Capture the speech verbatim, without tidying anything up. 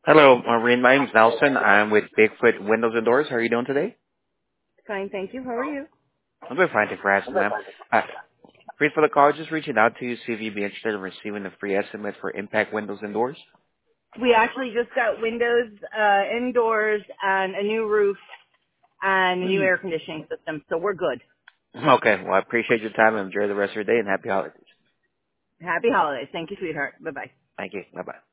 Hello, Maureen. My name is Nelson. I'm with Bigfoot Windows and Doors. How are you doing today? Fine, thank you. How are you? I'm doing fine. Thank you for asking, ma'am. Uh, reason for the call, just reaching out to you, see if you'd be interested in receiving a free estimate for Impact Windows and Doors. We actually just got windows uh, indoors and a new roof and a new air conditioning system, so we're good. Okay. Well, I appreciate your time and enjoy the rest of your day and happy holidays. Happy holidays. Thank you, sweetheart. Bye-bye. Thank you. Bye-bye.